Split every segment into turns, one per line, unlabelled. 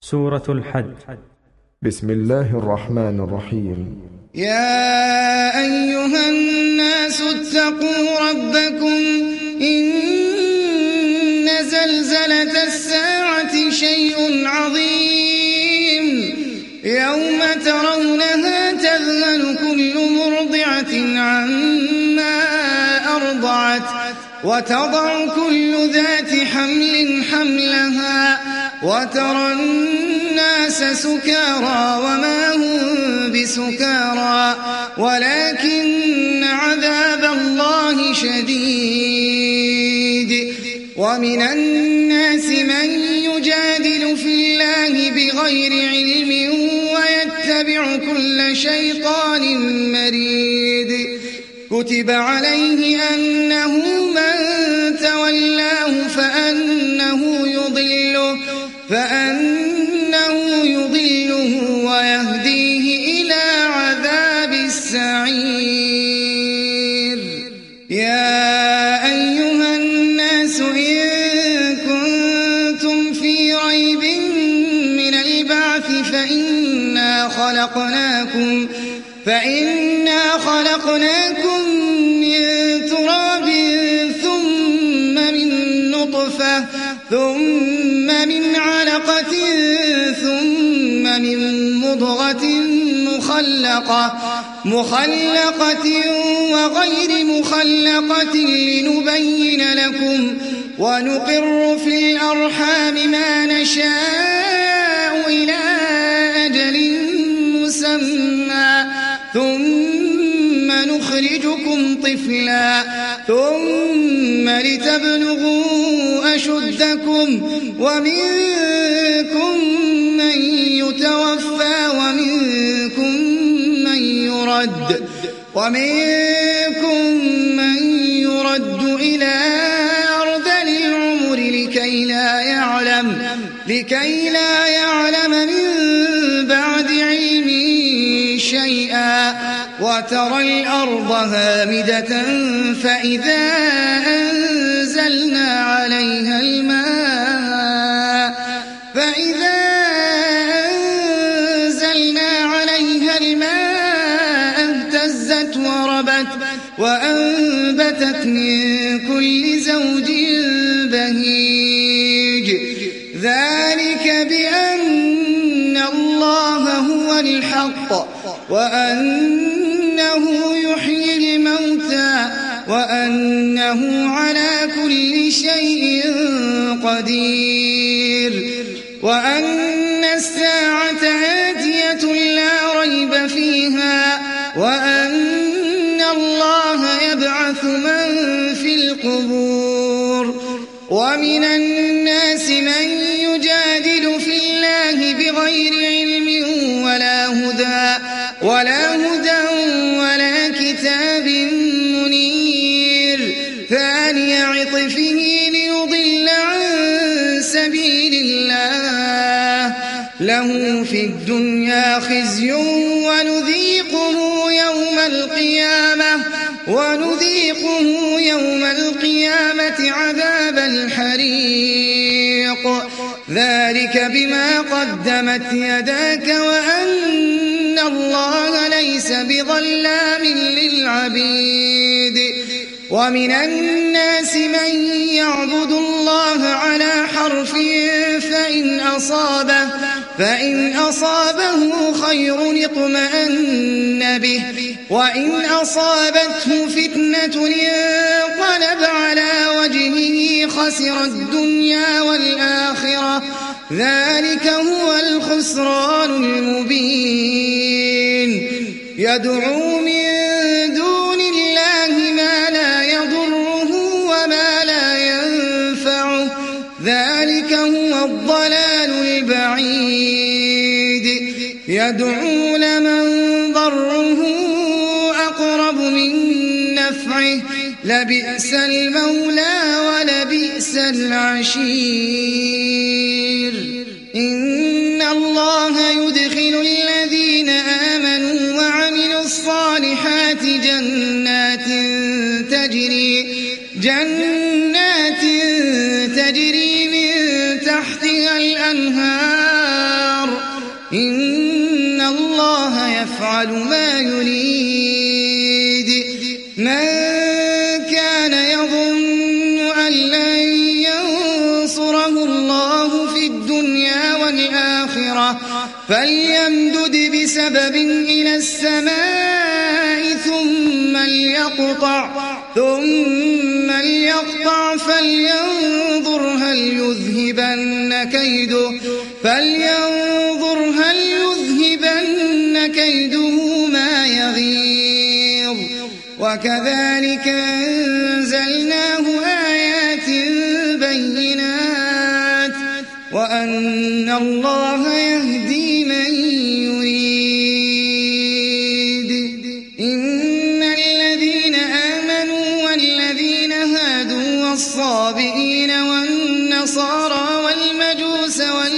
سورة الحج.
بسم الله الرحمن الرحيم.
يا أيها الناس اتقوا ربكم إن زلزلة الساعة شيء عظيم يوم ترونها تذهل كل مرضعة عما أرضعت وتضع كل ذات حمل حملها وترى الناس سكارى وما هم بسكارى ولكن عذاب الله شديد. ومن الناس من يجادل في الله بغير علم ويتبع كل شيطان مريد. كتب عليه أنه من تولاه فأنه يضله ويهديه إلى عذاب السعير. يا أيها الناس إن كنتم في ريب من البعث فإنا خلقناكم من تراب ثم من نطفة ثم من علقة ثم من مضغة مخلقة وغير مخلقة لنبين لكم ونقر في الأرحام ما نشاء إلى أجل مسمى ثم نخرجكم طفلا ثم لتبلغوا أشدكم ومنكم من يتوفى ومنكم من يرد إلى أرذل العمر لكي لا يعلم من بعد علم شيئا. وترى الأرض هامدة فإذا أنزلنا عليها الماء اهتزت وربت وأنبتت من كل زوج بهيج. ذلك بأن الله هو الحق وأنه يحيي الموتى وأنه على كل شيء قدير وأن الساعة آتية لا ريب فيها وأن الله يبعث من في القبور. ومن الناس من يجادل في الله بغير علم ولا هدى ولا كتاب منير. ثاني عطفه ليضل عن سبيل الله له في الدنيا خزي ونذيقه يوم القيامة عذاب الحريق. ذلك بما قدمت يداك وأن الله ليس بظلام للعبيد. ومن الناس من يعبد الله على حرف فإن أصابه خير اطمأن به وإن أصابته فتنة انقلب على وجهه خسر الدنيا والآخرة. ذلك هو الخسران المبين. يدعو من دون الله ما لا يضره وما لا ينفعه ذلك هو الضلال البعيد. يدعو لمن ضره أقرب من نفعه لبئس المولى ولبئس العشير. إن الله يدخل الذين آمنوا وعملوا الصالحات جنات تجري من تحتها الأنهار إن الله يفعل ما يريد من كان يظن أن لن ينصره الله في الدنيا والآخرة فليمدد بسبب إلى السماء ثم ليقطع فلينظر هل يذهبن كيده ما يغيظ وكذلك أنزلناه آيات بينات وأن الله يهدي من يريد إن الذين آمنوا والذين هادوا والصابئين والنصارى والمجوس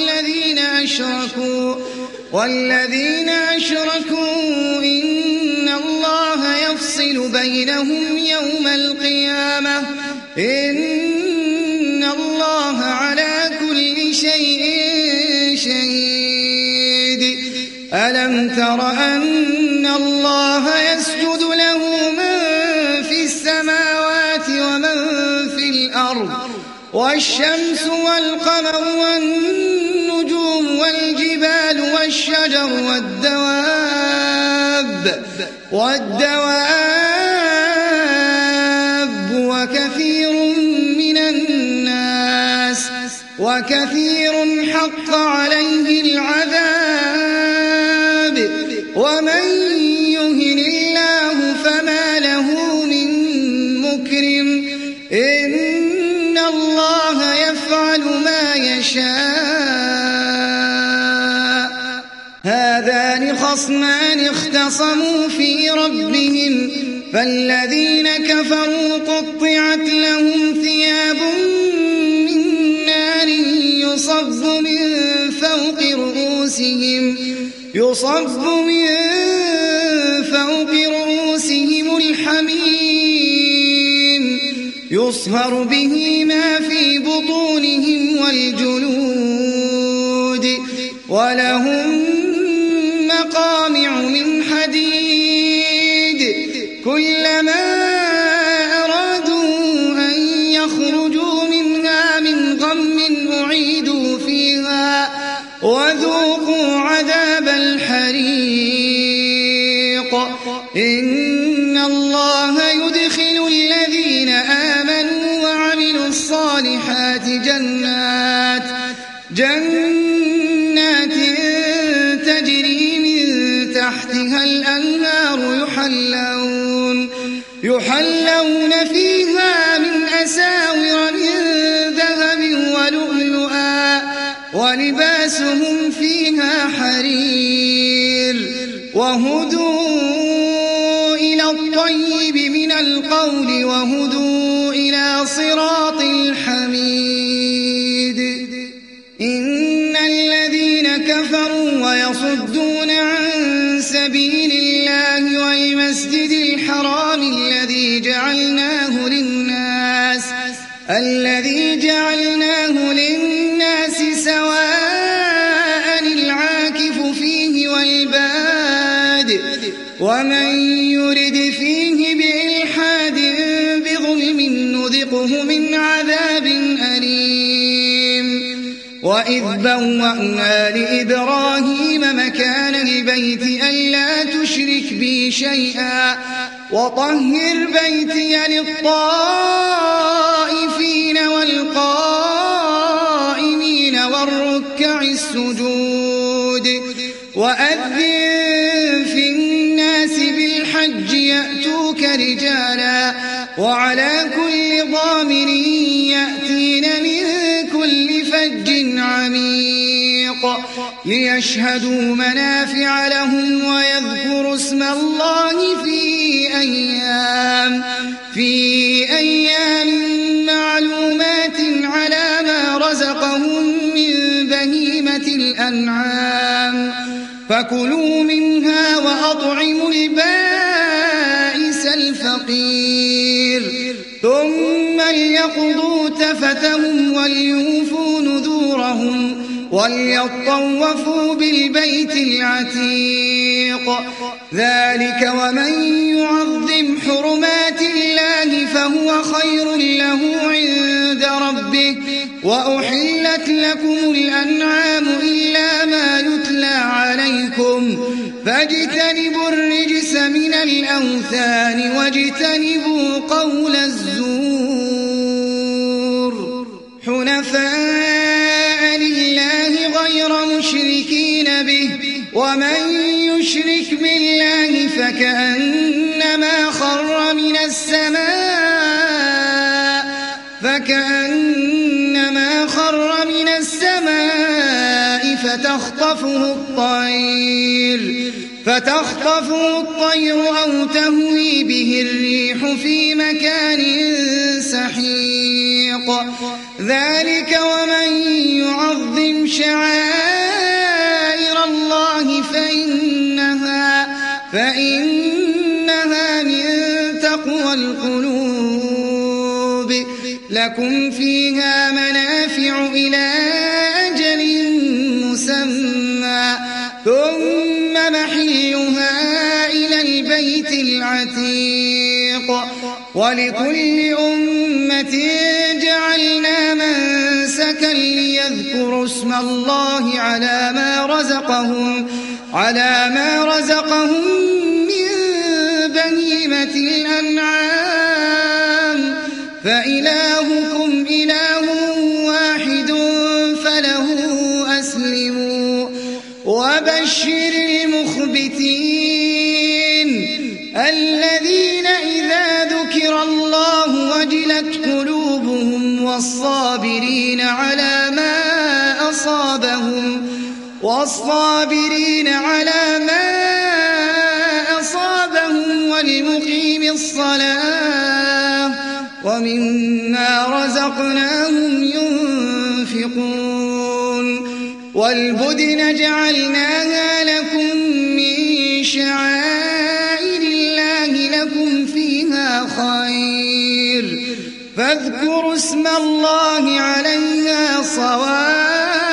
والذين أشركوا إن الله يفصل بينهم يوم القيامة إن الله على كل شيء شهيد ألم تر أن الله يسجد له من في السماوات ومن في الأرض والشمس والقمر والنجوم والجبال والشجر والدواب وكثير حق عليه العذاب ومن يهن الله فما له من مكرم إن الله يفعل ما يشاء هذان خصمان اختصموا في ربهم فالذين كفروا قطعت لهم ثياب من نار يصب من فوق رؤوسهم الحميم يصهر به ما في بطونهم والجلود ولهم مقامع من حديد كلما أرادوا أن يخرجوا منها من غم أعيدوا فيها وذوقوا عذاب الحريق إن الله يدخل الذين آمنوا وعملوا الصالحات جنات تجري من تحتها الأنهار يحلون فيها من أساور من ذهب ولؤلؤا ولباسهم فيها حرير وهدوا إلى الطيب من القول وهدوا إلى صراط الحميد إن الذين كفروا ويصدون عن سبيل الله والمسجد الحرام الذي جعلناه للناس سواء العاكف فيه والباد ومن يرد فيه بإلحاد بظلم نذقه من عذاب أليم وإذ بوأنا لإبراهيم مكان البيت ألا تشرك بي شيئا وطهر بيتي للطائفين والقائمين والركع السجود وأذن في الناس بالحج يأتوك رجالا وعلى كل ضامر يأتين من كل فج عميق ليشهدوا منافع لهم ويذكروا اسم الله في أيام معلومات على ما رزقهم من بهيمة الأنعام فكلوا منها وأطعموا البائس الفقير ثم ليقضوا تفثهم وليوفوا نذورهم وليطوفوا بالبيت العتيق. ذلك ومن يعظم حرمات الله فهو خير له عند ربه. وأحلت لكم الأنعام إلا ما يتلى عليكم فاجتنبوا الرجس من الأوثان واجتنبوا قول الزور حنفاء لله غير مشركين به. ومن يشرك بالله فكأنما خر من السماء فتخطفه الطير أو تهوي به الريح في مكان سحيق. ذلك ومن يعظم شعائر الله فإنها من تقوى القلوب. لكم فيها منافع إلى أجل مسمى ثم محلها إلى البيت العتيق. ولكل أمة جعلنا منسكا ليذكروا اسم الله على ما رزقهم من بهيمة الأنعام فإلهكم إله واحد فله أسلموا. وبشر المخبتين الذين إذا ذكر الله وجلت قلوبهم والصابرين على ما أصابهم والمقيم الصلاة ومما رزقناهم ينفقون. والبدن جعلناها لكم من شعائر الله لكم فيها خير فاذكروا اسم الله عليها صواف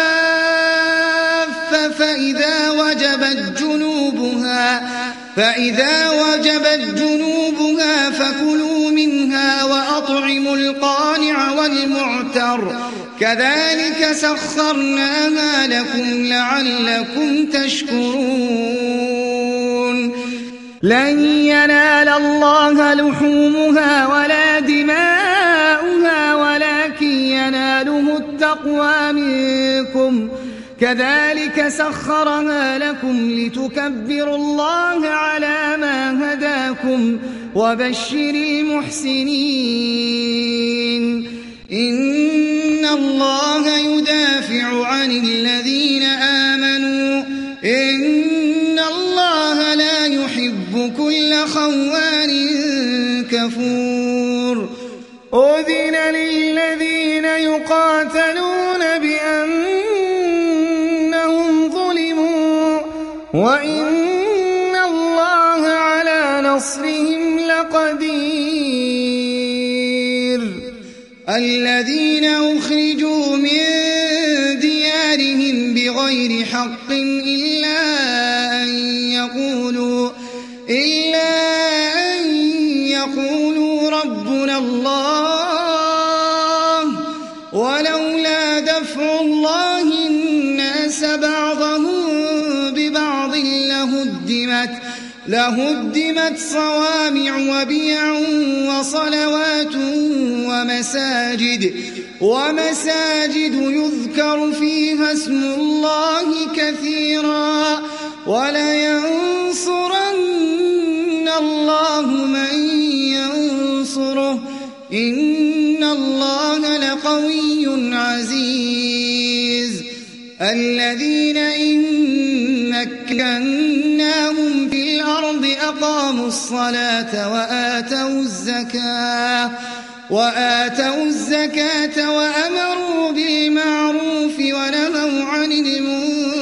فإذا وجبت جنوبها فكلوا منها وأطعموا القانع والمعتر كذلك سخرناها لكم لعلكم تشكرون.
لن ينال الله لحومها ولا دماؤها ولكن يناله التقوى منكم كذلك سخرها لكم لتكبروا الله على ما هداكم وبشر المحسنين.
إن الله يدافع عن الذين آمنوا إن الله لا يحب كل خوان كفور.
أذن للذين يقاتلون بأنهم ظلموا وإن الله على نصرهم لقدير.
الذين أخرجوا من ديارهم بغير حق إلا أن يقولوا ربنا الله ولولا دفع الله الناس بعضهم ببعض لهدمت صوامع وبيع وصلوات ومساجد يذكر فيها اسم الله كثيرا ولينصرن الله من ينصره إن الله لقوي عزيز. الذين إن مكناهم في الأرض أقاموا الصلاة وآتوا الزكاة وأمروا بالمعروف ونهوا عن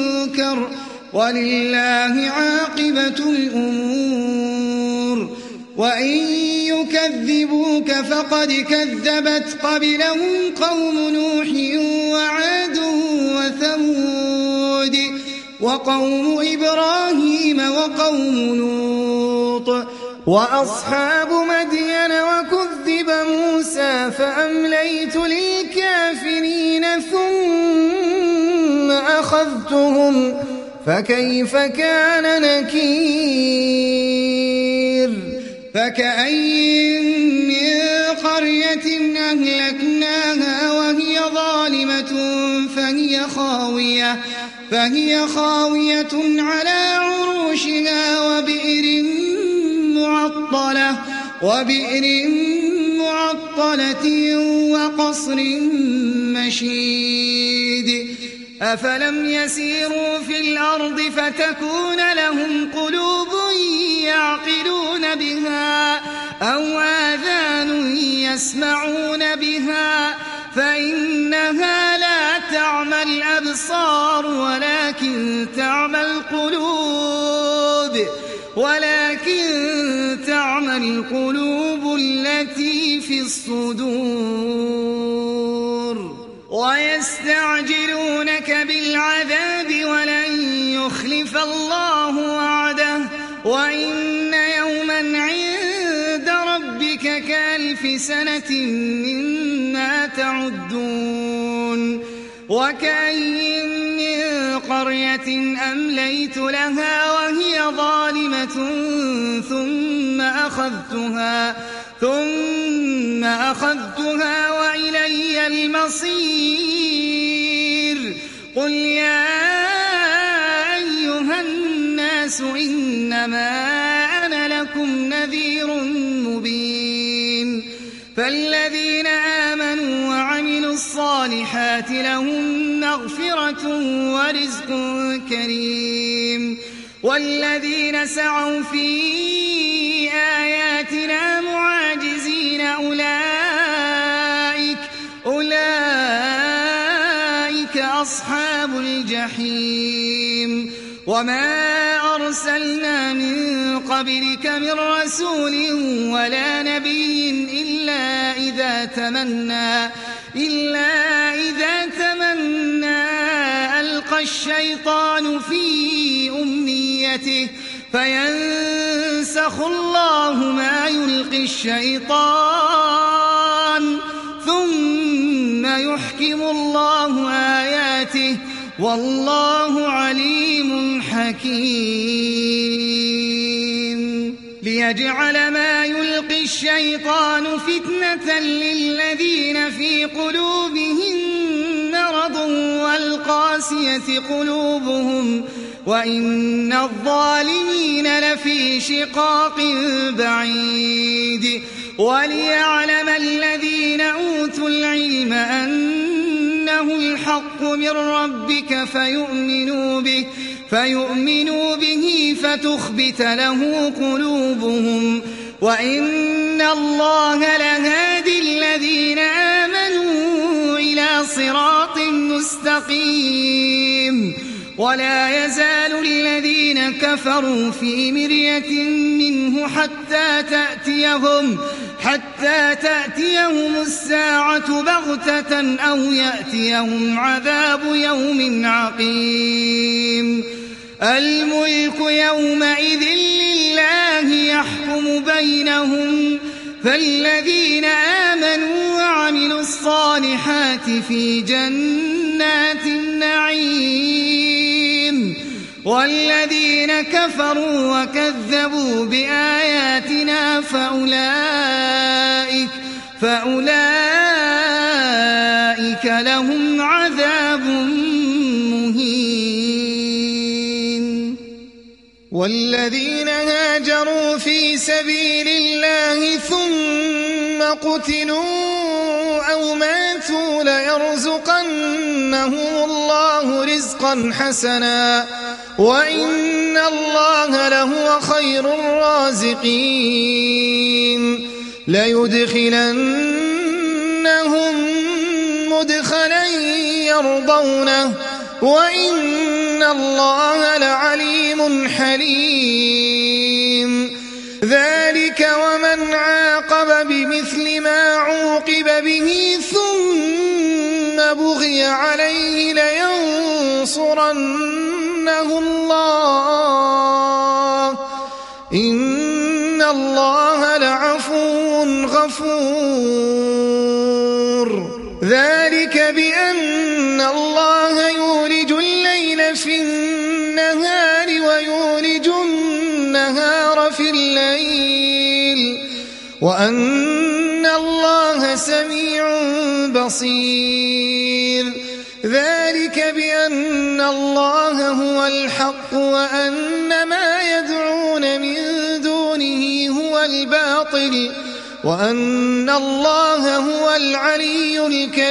المنكر ولله عاقبة الأمور. وإن يكذبوك فقد كذبت قبلهم قوم نوح وعاد وثمود وقوم إبراهيم وقوم لوط
وأصحاب مدين وكذب موسى فأمليت للكافرين ثم أخذتهم فكيف كان نكير
فكأين من قرية أهلكناها وهي ظالمة فهي خاوية على عروشها وبئر معطلة وقصر مشيد أفلم يسيروا في الأرض فتكون لهم قلوب يعقلون بها أو آذان يسمعون بها فإنها لا تعمى الأبصار ولكن تعمى القلوب التي في الصدور ويستعجلونك بالعذاب ولن يخلف الله وعده وإن يوما عند ربك كألف سنة مما تعدون وكأين من قرية أمليت لها وهي ظالمة ثم أخذتها وإلي المصير قل يا أيها الناس إنما أنا لكم نذير مبين فالذين آمنوا وعملوا الصالحات لهم مغفرة ورزق كريم والذين سعوا في آياتنا معاجزين أولئك أصحاب الجحيم وما أرسلنا من قبلك من رسول ولا نبي إلا إذا تمنى ألقى الشيطان في أمنيته فينسخ الله ما يلقي الشيطان ثم يحكم الله آياته والله عليم حكيم ليجعل ما يلقي الشيطان فتنة للذين في قلوبهم مرض والقاسية قلوبهم وإن الظالمين لفي شقاق بعيد وليعلم الذين أوتوا العلم أنه الحق من ربك فيؤمنوا به فتخبت له قلوبهم وإن الله لهادي الذين آمنوا إلى صراط مستقيم ولا يزال الذين كفروا في مرية منه حتى تأتيهم الساعة بغتة أو يأتيهم عذاب يوم عقيم الملك يومئذ لله يحكم بينهم فالذين آمنوا وعملوا الصالحات في جنات النعيم والذين كفروا وكذبوا بآياتنا فأولئك لهم عذاب مهين والذين هاجروا في سبيل الله ثم قتلوا أو ماتوا ليرزقنهم الله رزقا حسنا وإن الله لهو خير الرازقين ليدخلنهم مدخلا يرضونه وإن الله لعليم حليم ذلك
ومن عاقب بمثل ما عوقب به ثم بغي عليه لينصرنه الله إن الله لعفو غفور ذلك بأن الله يولج الليل في النهار ويولج النهار في الليل وأن الله سميع بصير ذلك بأن الله هو الحق وأن ما يدعون من دونه هو الباطل وأن الله هو العلي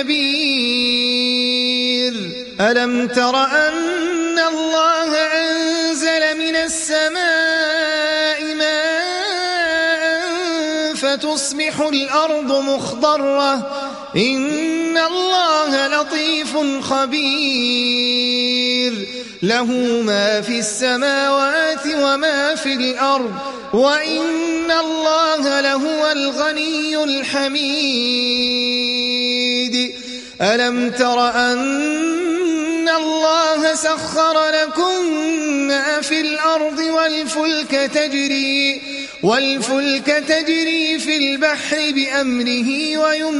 الكبير ألم تر أن الله أنزل من السماء ماء فتصبح الأرض مخضرة إن الله لطيف خبير له ما في السماوات وما في الأرض وإن الله لهو الغني الحميد ألم تر أن الله سخر لكم ما في الأرض والفلك تجري في البحر بأمره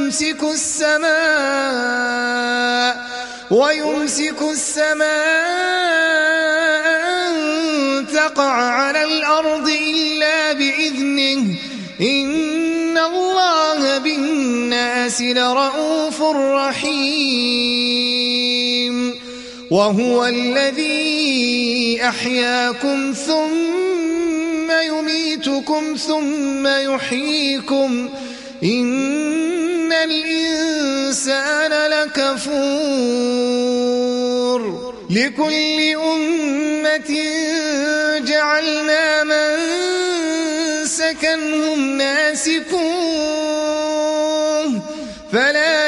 ويمسك السماء أن تقع على الأرض إلا بإذنه إن الله بالناس لرءوف رحيم وهو الذي أحياكم ثم يميتكم ثم يحييكم إن الإنسان لكفور لكل أمة جعلنا منسكا هم ناسكوه فلا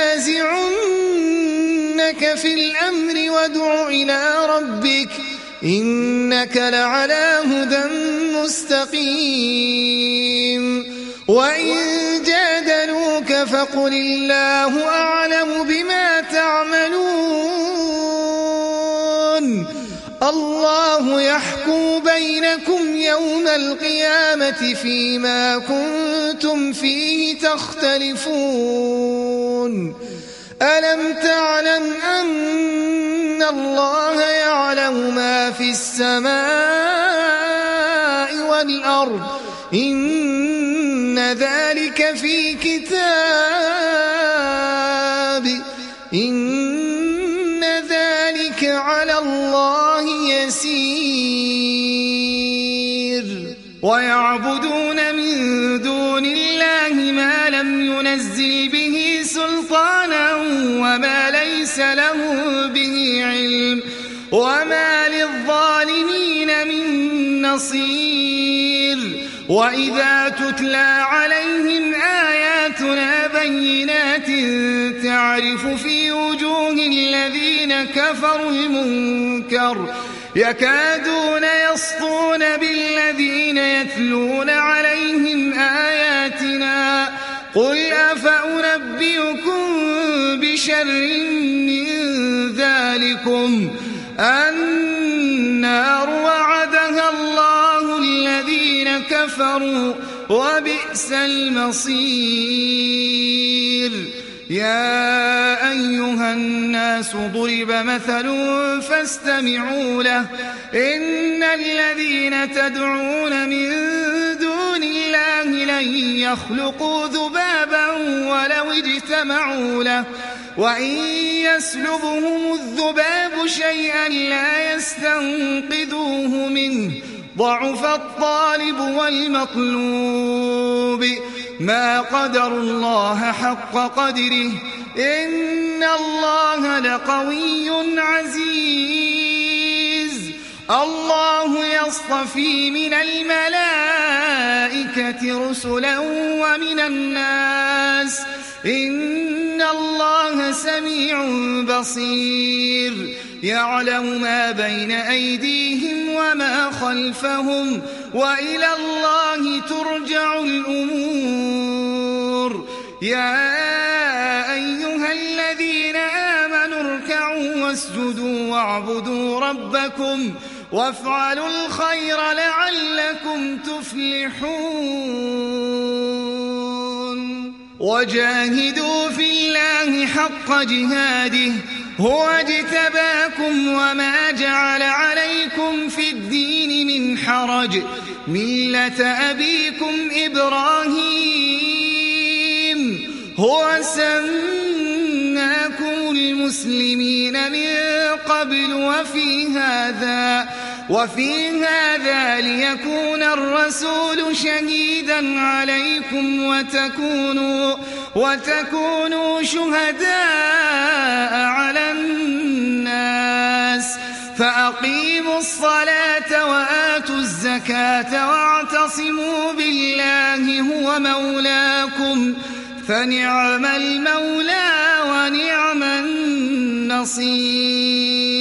ينازعنك في الأمر وادع إلى ربك إنك لعلى هدى مستقيم وإن جادلوك فقل الله أعلم بما تعملون الله يحكم بينكم يوم القيامة فيما كنتم فيه تختلفون ألم تعلم أن الله يعلم ما في السماء والأرض إن ذلك في كتاب إن ذلك على الله يسير ويعبدون من دون الله ما لم ينزل به سلطانا وما ليس له به علم وما للظالمين من نصير وإذا تتلى عليهم آياتنا بينات تعرف في وجوه الذين كفروا المنكر يكادون يسطون بالذين يتلون عليهم آياتنا قل أفأنبئكم بشر من ذلكم النار وعدها الله الذين كفروا وبئس المصير يا أيها الناس ضرب مثل فاستمعوا له إن الذين تدعون من دون الله لن يخلقوا ذبابا ولو اجتمعوا له وإن يسلبهم الذباب شيئا لا يستنقذوه منه ضعف الطالب والمطلوب ما قدر الله حق قدره إن الله لقوي عزيز الله يصطفي من الملائكة رسلا ومن الناس إن الله سميع بصير يعلم ما بين أيديهم وما خلفهم وإلى الله ترجع الأمور. يا أيها الذين آمنوا اركعوا واسجدوا واعبدوا ربكم وافعلوا الخير لعلكم تفلحون. وجاهدوا في الله حق جهاده هو اجتباكم وما جعل عليكم في الدين من حرج ملة أبيكم إبراهيم هو سماكم المسلمين من قبل وفي هذا ليكون الرسول شهيدا عليكم وتكونوا شهداء على الناس. فأقيموا الصلاة وآتوا الزكاة واعتصموا بالله هو مولاكم فنعم المولى ونعم النصير.